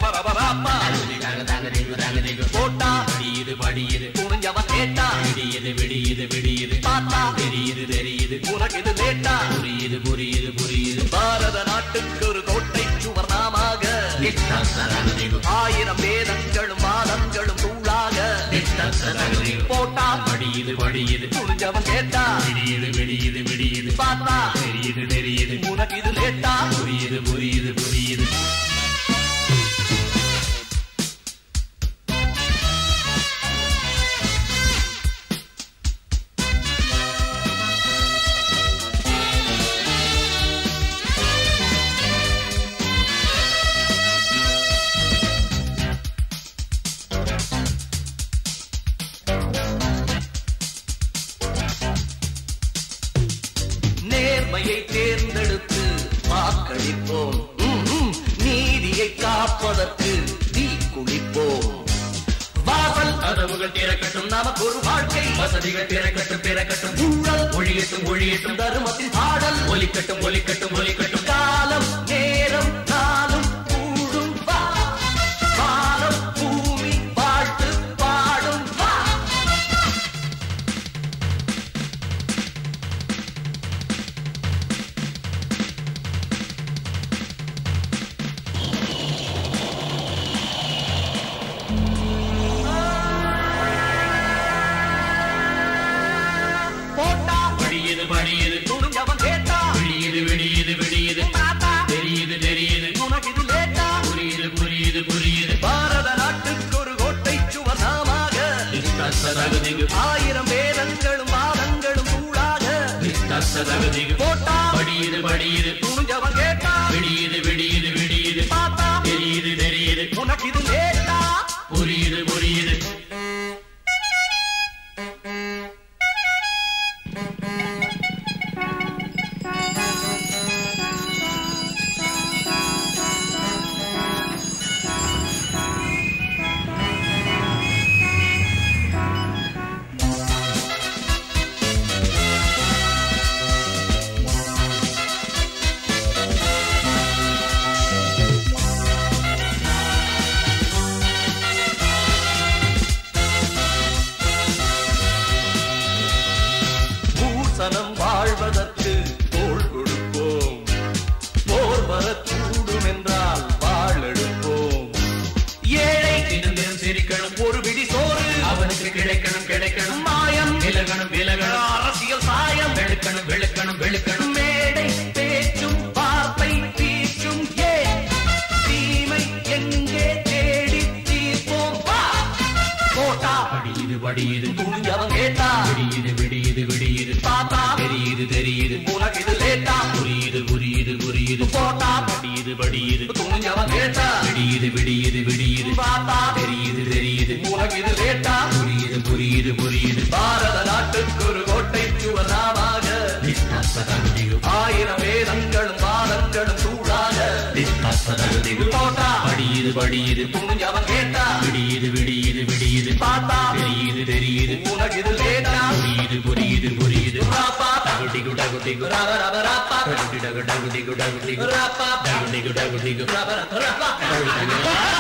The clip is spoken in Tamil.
ரபரபரப்பா போட்டா படியுது படியுது புரிஞ்சவன் கேட்டா விடியுது விடியுது விடியுது பார்த்தா தெரியுது தெரியுது உனக்கு இது லேட்டா புரியுது புரியுது புரியுது பாரத நாட்டுக்கு ஒரு கோட்டை சுவர் நாமாக 1000 வேதங்களும் வாதங்களும் தூளாக போட்டா படியுது படியுது புரிஞ்சவன் கேட்டா விடியுது விடியுது விடியுது பார்த்தா தெரியுது தெரியுது உனக்கு இது லேட்டா புரியுது புரியுது புரியுது நேர்மையை தேர்ந்தெடுத்து வாக்களிப்போம் நீதியை காப்பதற்கு தீ குளிப்போம் வாசல் கதவுகள் திறக்கட்டும் நமக்கு ஒரு வாழ்க்கை வசதிகள் திறக்கட்டும் திறக்கட்டும் ஊழல் ஒழியட்டும் ஒழியட்டும் தர்மத்தின் பாடல் ஒலிக்கட்டும் ஒலிக்கட்டும் ஒலிக்கட்டும் காலம் நேரம் காலம் கூடும் வானம் பூமி வாழ்த்து பாடும் போட்டா படியுது படியுது துணிஞ்சவன் கேட்டா விடியுது விடியுது விடியுது தெரியுது தெரியுது உனக்கு இது லேட்டா புரியுது புரியுது புரியுது பாரத நாட்டுக்கு ஒரு கோட்டை சுவர் நாமாக 1000 வேதங்களும் வாதங்களும் தூளாக போட்டா படியுது படியுது துணிஞ்சவன் கேட்டா விடியுது விடியுது விடியுது பார்த்தா தெரியுது தெரியுது உனக்கு இது லேட்டா புரியுது புரியுது பூசணம் வாழ்வதற்கு தோள் கொடுப்போம் போர் வரக்கூடும் என்றால் வாழெடுப்போம் ஏழை தினம் சிரிக்கணும் ஒரு பிடி சோறு அவனுக்கு கிடைக்கணும் கிடைக்கணும் மாயம் விலகணும் விலகணும் அரசியல் சாயம் வெளுக்கணும் வெளுக்கணும் வெளுக்கணும் மேடை பேச்சும் வார்த்தை தீச்சும் தீமை எங்கே தேடி தீர்ப்போம் போட்டா படியுது படியுது துணிஞ்சவன் கேட்டா விடியுது விடியுது விடியுது பார்த்தா தெரியுது தெரியுது உனக்கு இது லேட்டா புரியுது புரியுது புரியுது போட்டா படியுது படியுது துணிஞ்சவன் கேட்டா விடியுது விடியுது விடியுது பார்த்தா தெரியுது தெரியுது உனக்கு இது லேட்டா புரியுது புரியுது புரியுது பாரத நாட்டுக்கு ஒரு கோட்டை சுவர் நாமாக 1000 வேதங்களும் வாதங்களும் தூளாக போட்டா படியுது படியுது துணிஞ்சவன் கேட்டா விடியுது விடியுது விடியுது பார்த்தா தெரியுது தெரியுது உனக்கு இது லேட்டா புரியுது புரியுது புரியுது ராப்பா டகுடிகு டகுடிகு ரப ரப ராப்பா டகுடிகு டகுடிகு டகுடிகு ராப்பா டகுடிகு டகுடிகு ரப ரப ராப்பா